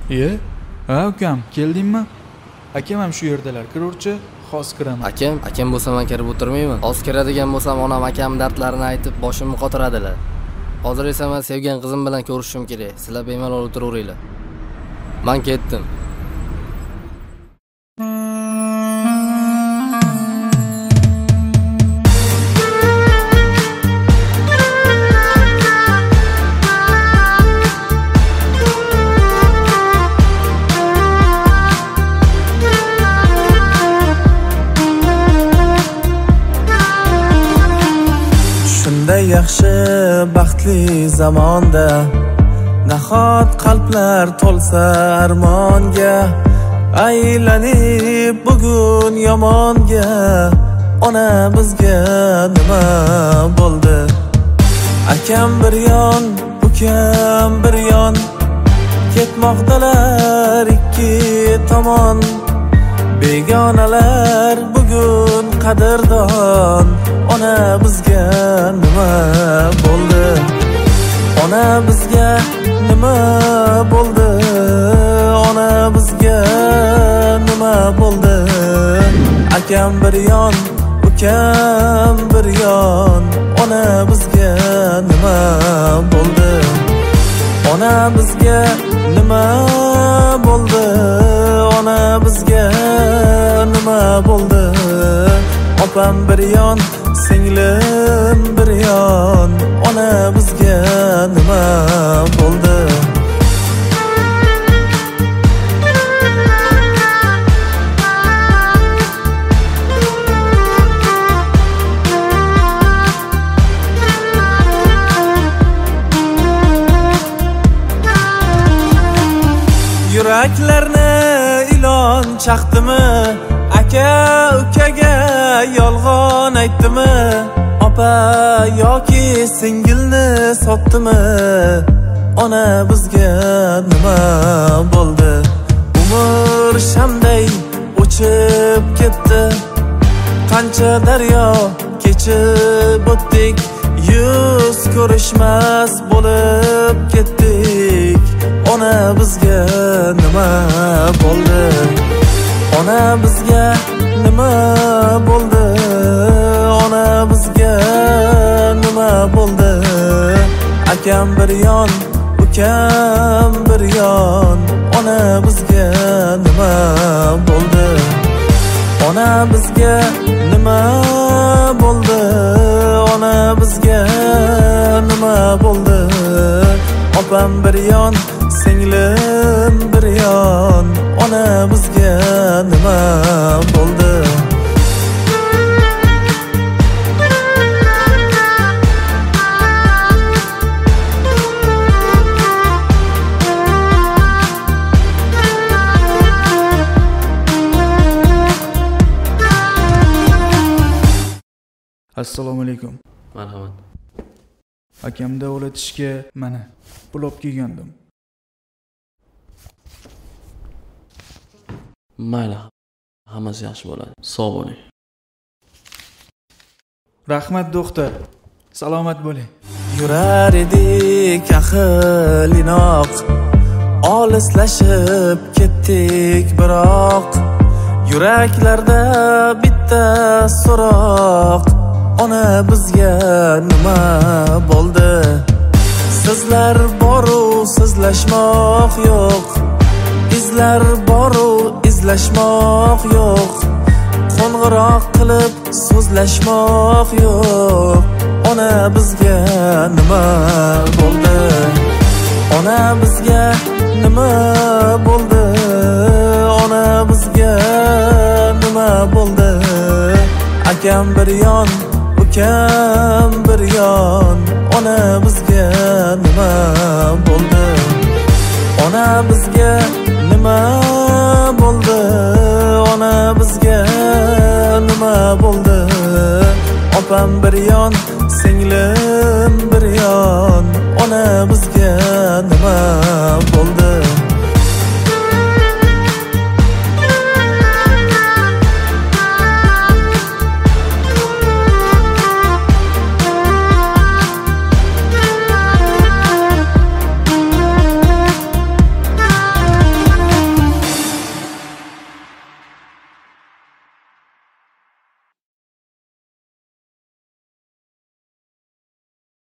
Ha ukam, keldingmi? Akam ham shu yerdalar. Kiruvchi, hozir kiraman. Akam bo'lsa men kirib o'tirmayman. Hozir kiradigan bo'lsam onam akam dardlarini aytib boshimni qotiradilar. Hozir esa men sevgan qizim bilan ko'rishim kerak. Sizlar bemalol o'tiraveringlar. Men ketdim. Yaxshi baxtli zamonda nahot qalblar to'lsa armonga aylanib bugun yomonga ona bizga nima bo'ldi? Akam bir yon, ukam bir yon, ketmoqdalar ikki tomon. Begonalar bugun qadrdon, ona bizga nima bo'ldi? Ona bizga nima bo'ldi? Ona bizga nima bo'ldi? Akam bir yon, ukam bir yon, ona bizga nima bo'ldi? Ona bizga nima bo'ldi? Ona bizga nima bo'ldi? Opam bir yon, singlim bir yon, ona bizga nima bo'ldi? Yuraklarni ilon chaqdimi? Aka ukaga yolg'on aytdimi? Opa yoki singilni sotdimi? Ona bizga nima bo'ldi? Umr shamday o'chib ketdi. Qancha daryo kechib o'tdik, yuz ko'rishmas bo'lib ketdik. Ona bizga nima bo'ldi? Ona bizga nima bo'ldi? Ona bizga nima bo'ldi? Akam bir yon, ukam bir yon, ona bizga nima bo'ldi? Ona bizga nima bo'ldi? Ona bizga nima bo'ldi? Opam bir yon, singlim bir yon, ona bizga nima bo'ldi? Assalomu alaykum. Marhamat. Akamda o'latishga mana pul olib kelgandim. Mayli, hammasi yaxshi bo'ladi. Sog' bo'ling. Rahmat doktor. Salomat bo'ling. Yurar edik ahil-inoq, olislashib ketdik biroq yuraklarda bitta so'roq. Ona bizga nima bo'ldi? Sizlar boru sizlashmoq yo'q, izlar boru izlashmoq yo'q, qo'ng'iroq qilib so'zlashmoq yo'q. Ona bizga nima bo'ldi? Ona bizga nima bo'ldi? Ona bizga nima bo'ldi? Akam bir yon, ukam bir yon, ona bizga nima bo'ldi? Ona bizga nima bo'ldi? Ona bizga nima bo'ldi? Opam bir yon, singlim bir yon, ona bizga nima bo'ldi?